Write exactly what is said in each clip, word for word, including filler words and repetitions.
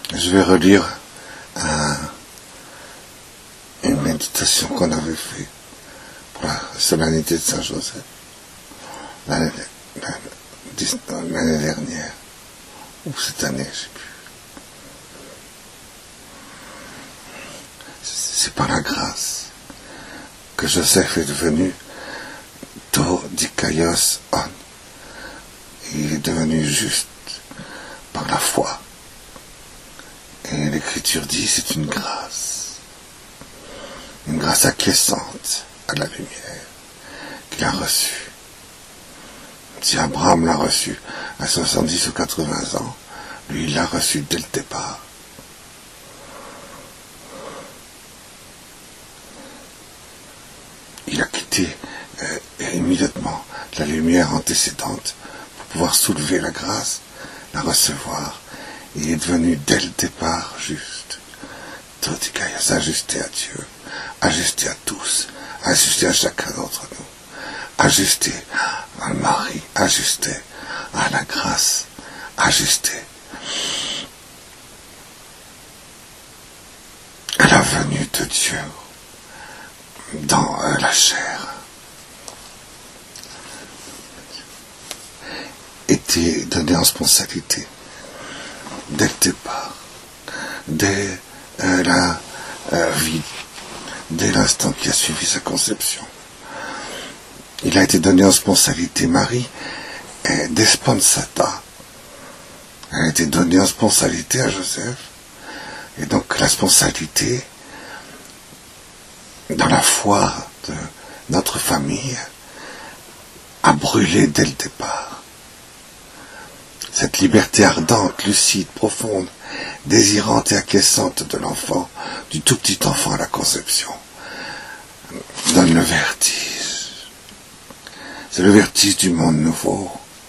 Je vais relire un, une méditation qu'on avait fait pour la solennité de Saint-Joseph l'année, l'année dernière, ou cette année, je ne sais plus. C'est par la grâce que Joseph est devenu to dikaios on. Il est devenu juste par la foi. Et l'Écriture dit c'est une grâce. Une grâce acquiescente à la lumière qu'il a reçue. Si Abraham l'a reçu à soixante-dix ou quatre-vingts ans, lui il l'a reçu dès le départ. Il a quitté euh, immédiatement la lumière antécédente pour pouvoir soulever la grâce, la recevoir. Il est devenu dès le départ juste. Ajusté à Dieu, ajusté à tous, ajusté à chacun d'entre nous, ajusté à le mari, ajusté à la grâce, ajusté à la venue de Dieu dans euh, la chair. Était donné en spontanéité dès le départ, dès euh, la euh, vie, dès l'instant qui a suivi sa conception. Il a été donné en spontanéité. Marie est desponsata. Elle a été donnée en spontanéité à Joseph. Et donc la spontanéité, dans la foi de notre famille, a brûlé dès le départ. Cette liberté ardente, lucide, profonde, désirante et acquiescente de l'enfant, du tout petit enfant à la conception, donne le vertige. C'est le vertige du monde nouveau.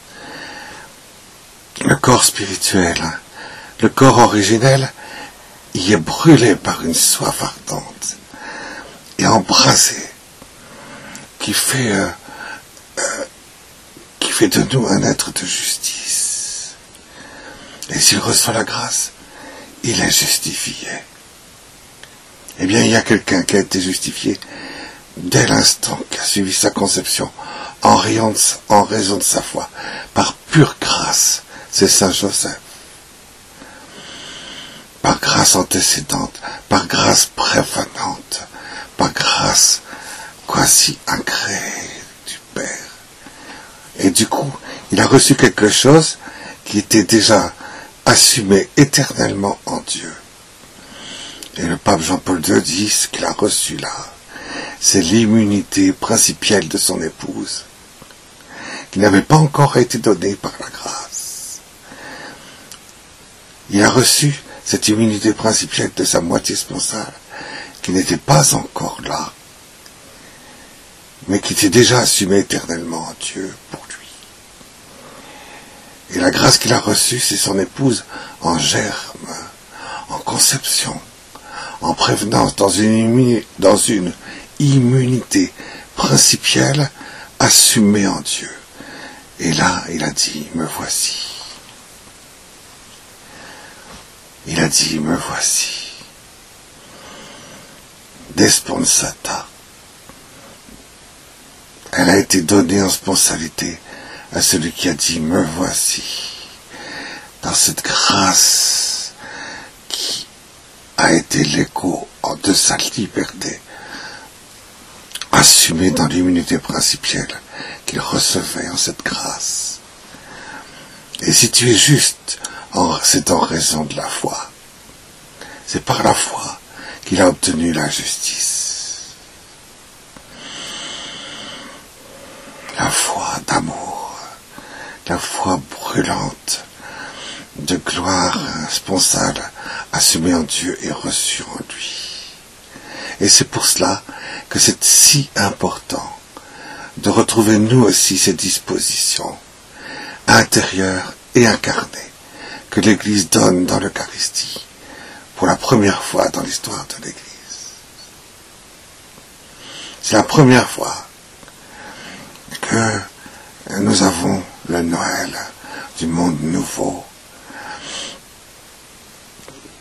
Le corps spirituel, le corps originel, y est brûlé par une soif ardente et embrasé, qui fait, euh, euh, qui fait de nous un être de justice. Et s'il reçoit la grâce, il est justifié. Eh bien, il y a quelqu'un qui a été justifié dès l'instant qui a suivi sa conception, en raison de, en raison de sa foi, par pure grâce. C'est Saint Joseph. Par grâce antécédente, par grâce prévenante, par grâce quasi incréée du Père. Et du coup, il a reçu quelque chose qui était déjà assumé éternellement en Dieu. Et le pape Jean-Paul deux dit ce qu'il a reçu là, c'est l'immunité principielle de son épouse, qui n'avait pas encore été donnée par la grâce. Il a reçu cette immunité principielle de sa moitié sponsale, qui n'était pas encore là, mais qui était déjà assumée éternellement en Dieu pour lui. Et la grâce qu'il a reçue, c'est son épouse en germe, en conception, en prévenance, dans une, dans une immunité principielle assumée en Dieu. Et là, il a dit, me voici. Il a dit, me voici. Desponsata. Elle a été donnée en spontanéité à celui qui a dit, me voici. Dans cette grâce qui a été l'écho de sa liberté, assumée dans l'immunité principielle qu'il recevait en cette grâce. Et si tu es juste, c'est en raison de la foi. C'est par la foi qu'il a obtenu la justice. La foi d'amour, la foi brûlante, de gloire sponsale, assumée en Dieu et reçue en lui. Et c'est pour cela que c'est si important de retrouver nous aussi ces dispositions intérieures et incarnées que l'Église donne dans l'Eucharistie pour la première fois dans l'histoire de l'Église. C'est la première fois que nous avons le Noël du monde nouveau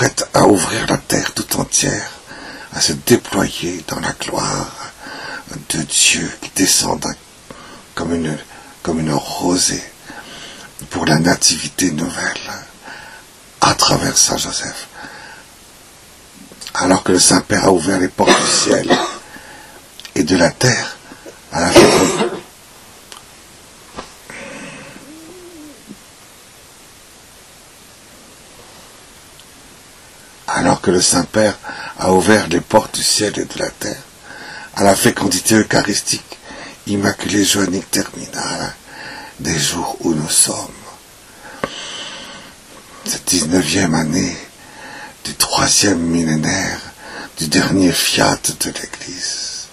prête à ouvrir la terre tout entière, à se déployer dans la gloire de Dieu qui descend comme une, comme une rosée pour la nativité nouvelle à travers Saint Joseph. Alors que le Saint-Père a ouvert les portes du ciel et de la terre à la fécondité. Alors que le Saint-Père a ouvert les portes du ciel et de la terre à la fécondité eucharistique, immaculée joannique terminale des jours où nous sommes. Cette dix-neuvième année du troisième millénaire du dernier fiat de l'Église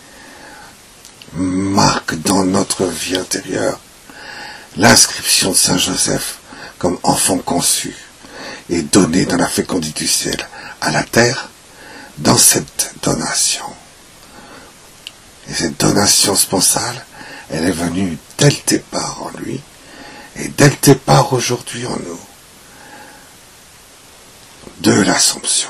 marque dans notre vie intérieure l'inscription de Saint Joseph comme enfant conçu et donné dans la fécondité du ciel à la terre dans cette donation. Et cette donation sponsale, elle est venue dès le départ en lui et dès le départ aujourd'hui en nous de l'Assomption.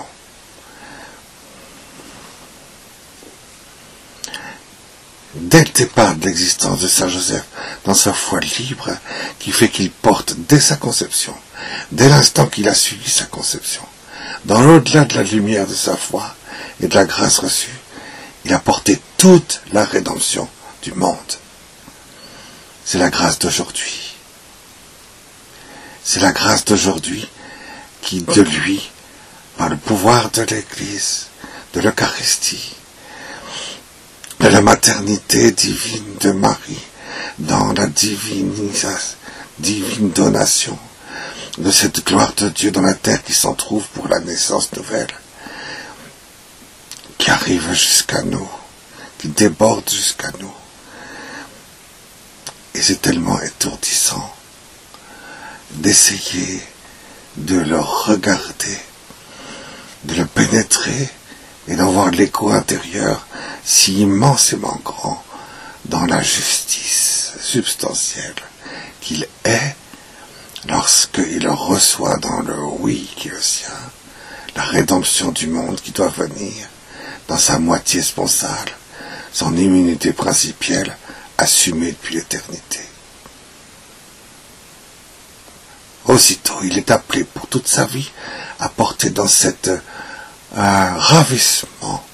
Dès le départ de l'existence de Saint Joseph, dans sa foi libre, qui fait qu'il porte dès sa conception, dès l'instant qu'il a suivi sa conception, dans l'au-delà de la lumière de sa foi et de la grâce reçue, il a porté toute la rédemption du monde. C'est la grâce d'aujourd'hui. C'est la grâce d'aujourd'hui qui, de lui, par le pouvoir de l'Église, de l'Eucharistie, de la maternité divine de Marie, dans la divinisation, divine donation de cette gloire de Dieu dans la terre qui s'en trouve pour la naissance nouvelle, qui arrive jusqu'à nous, qui déborde jusqu'à nous. Et c'est tellement étourdissant d'essayer de le regarder, de le pénétrer et d'en voir l'écho intérieur si immensément grand dans la justice substantielle qu'il est lorsqu'il reçoit dans le oui qui est le sien la rédemption du monde qui doit venir dans sa moitié sponsale, son immunité principielle assumée depuis l'éternité. Aussitôt, il est appelé pour toute sa vie à porter dans cet euh, ravissement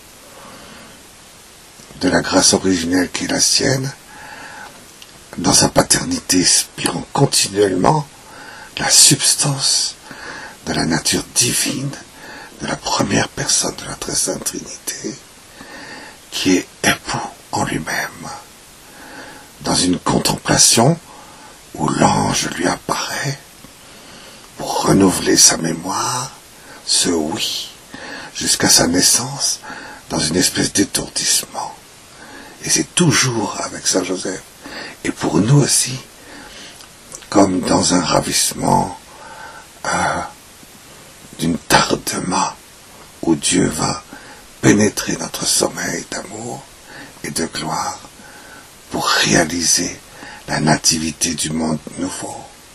de la grâce originelle qui est la sienne, dans sa paternité inspirant continuellement la substance de la nature divine de la première personne de la très sainte Trinité, qui est époux en lui-même, dans une contemplation où l'ange lui apparaît pour renouveler sa mémoire, ce oui, jusqu'à sa naissance, dans une espèce d'étourdissement. Et c'est toujours avec Saint Joseph, et pour nous aussi, comme dans un ravissement euh, d'une tardement, où Dieu va pénétrer notre sommeil d'amour et de gloire pour réaliser la nativité du monde nouveau.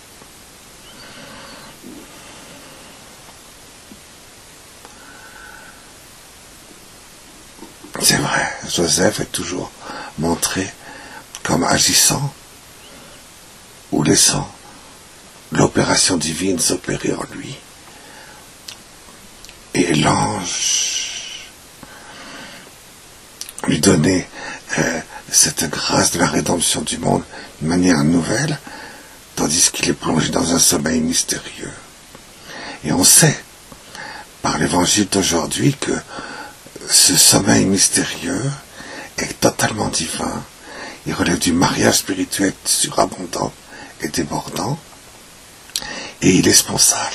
C'est vrai, Joseph est toujours montré comme agissant ou laissant l'opération divine s'opérer en lui. Et l'ange lui donnait euh, cette grâce de la rédemption du monde d'une manière nouvelle, tandis qu'il est plongé dans un sommeil mystérieux. Et on sait, par l'évangile d'aujourd'hui, que ce sommeil mystérieux est totalement divin. Il relève du mariage spirituel surabondant et débordant, et il est sponsal.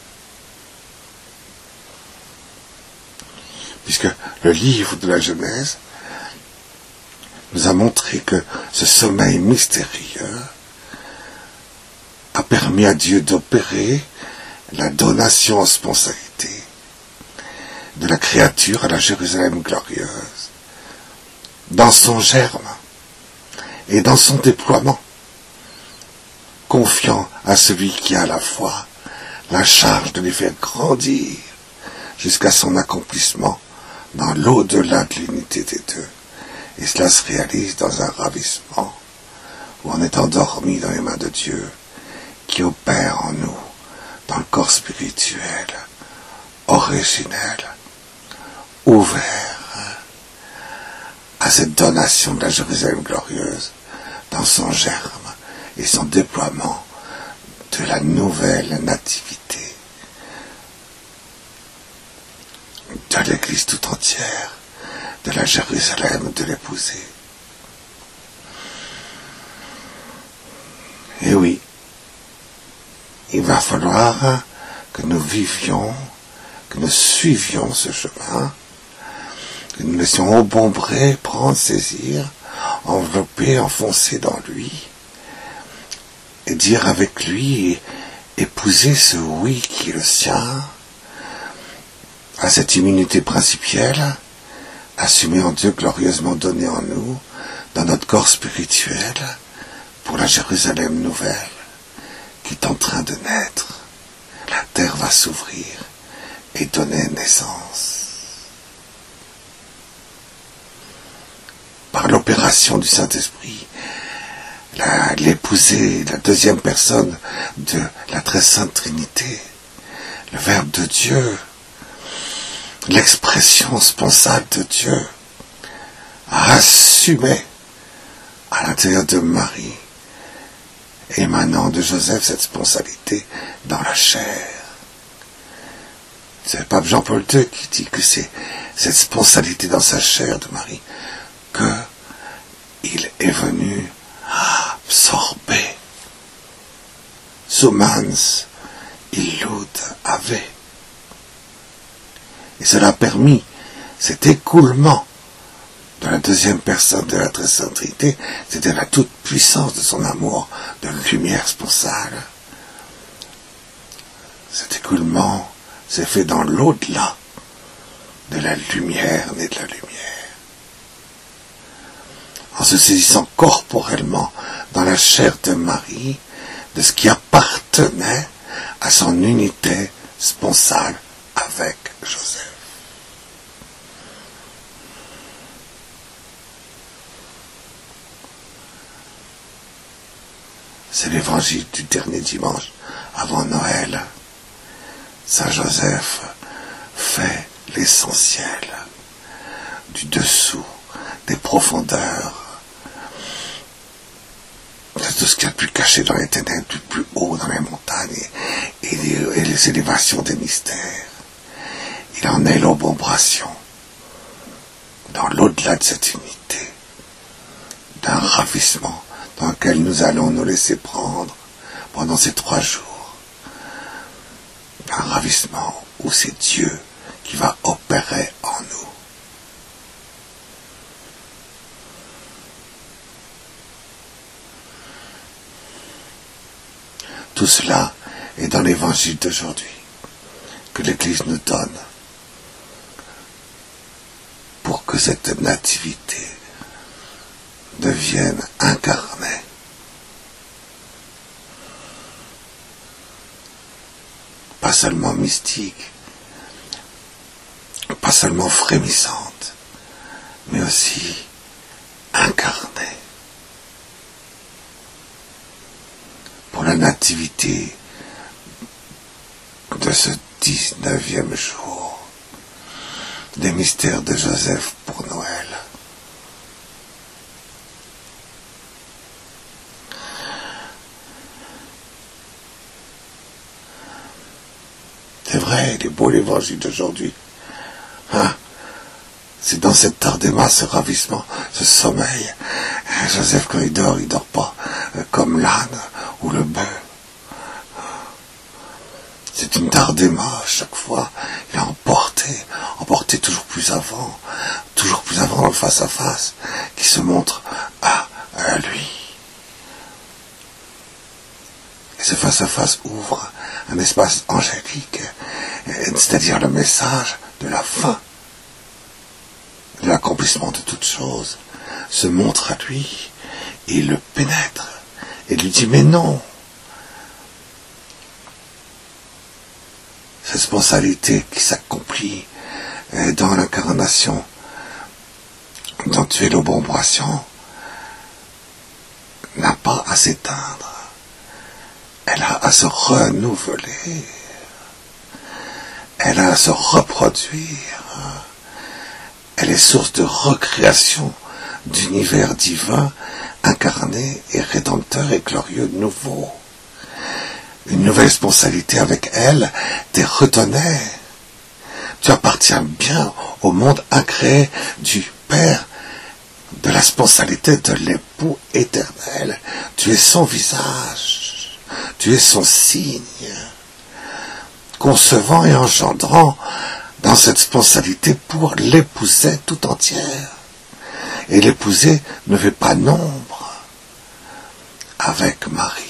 Puisque le livre de la Genèse nous a montré que ce sommeil mystérieux a permis à Dieu d'opérer la donation en sponsalité de la créature à la Jérusalem glorieuse, dans son germe et dans son déploiement, confiant à celui qui a à la fois la charge de les faire grandir jusqu'à son accomplissement dans l'au-delà de l'unité des deux. Et cela se réalise dans un ravissement où on est endormi dans les mains de Dieu qui opère en nous dans le corps spirituel, originel, ouvert à cette donation de la Jérusalem glorieuse dans son germe et son déploiement de la nouvelle nativité de l'Église tout entière, de la Jérusalem de l'épousée. Et oui, il va falloir que nous vivions, que nous suivions ce chemin, que nous laissions embombrer, prendre, saisir, envelopper, enfoncer dans lui, et dire avec lui, et épouser ce oui qui est le sien, à cette immunité principielle, assumée en Dieu, glorieusement donnée en nous, dans notre corps spirituel, pour la Jérusalem nouvelle, qui est en train de naître. La terre va s'ouvrir et donner naissance. Par l'opération du Saint-Esprit, la, l'épousée, la deuxième personne de la très sainte Trinité, le Verbe de Dieu, l'expression sponsale de Dieu, a assumé à l'intérieur de Marie, émanant de Joseph, cette sponsalité dans la chair. C'est le pape Jean-Paul deux qui dit que c'est cette sponsalité dans sa chair de Marie que il est venu absorber sumans illud ave. Et cela a permis cet écoulement de la deuxième personne de la très sainte Trinité, c'était la toute puissance de son amour de lumière sponsale. Cet écoulement s'est fait dans l'au-delà de la lumière née de la lumière. En se saisissant corporellement dans la chair de Marie, de ce qui appartenait à son unité sponsale avec Joseph. C'est l'évangile du dernier dimanche avant Noël. Saint Joseph fait l'essentiel du dessous, des profondeurs, de tout ce qu'il y a de plus caché dans les ténèbres, du plus haut dans les montagnes et, et, et les élévations des mystères. Il en est l'obombrration dans l'au-delà de cette unité, d'un ravissement dans lequel nous allons nous laisser prendre pendant ces trois jours. Un ravissement où c'est Dieu qui va opérer en nous. Tout cela est dans l'évangile d'aujourd'hui que l'Église nous donne pour que cette nativité devienne incarnée. Pas seulement mystique, pas seulement frémissante, mais aussi incarnée. Pour la nativité de ce dix-neuvième jour des mystères de Joseph pour Noël. C'est vrai, il est beau l'évangile d'aujourd'hui. Hein? C'est dans cette tardéma, ce ravissement, ce sommeil. Joseph, quand il dort, il dort pas euh, comme l'âne ou le bœuf. C'est une tardéma à chaque fois. Il est emporté, emporté toujours plus avant, toujours plus avant dans le face-à-face, qui se montre à, à lui. Et ce face-à-face ouvre un espace angélique, c'est-à-dire le message de la fin, de l'accomplissement de toutes choses, se montre à lui, et il le pénètre, et lui dit, mais non, cette responsabilité qui s'accomplit dans l'incarnation dont tu es l'obombration n'a pas à s'éteindre. Elle a à se renouveler. Elle a à se reproduire. Elle est source de recréation d'univers divin, incarné et rédempteur et glorieux nouveau. Une nouvelle responsabilité avec elle t'es redonnée. Tu appartiens bien au monde incréé du Père, de la responsabilité de l'époux éternel. Tu es son visage, tu es son signe, concevant et engendrant dans cette responsabilité pour l'épouser tout entière. Et l'épouser ne fait pas nombre avec Marie.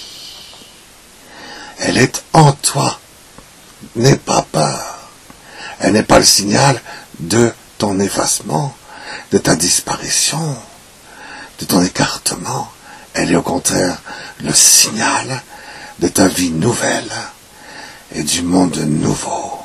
Elle est en toi, n'aie pas peur. Elle n'est pas le signal de ton effacement, de ta disparition, de ton écartement. Elle est au contraire le signal de ta vie nouvelle et du monde nouveau.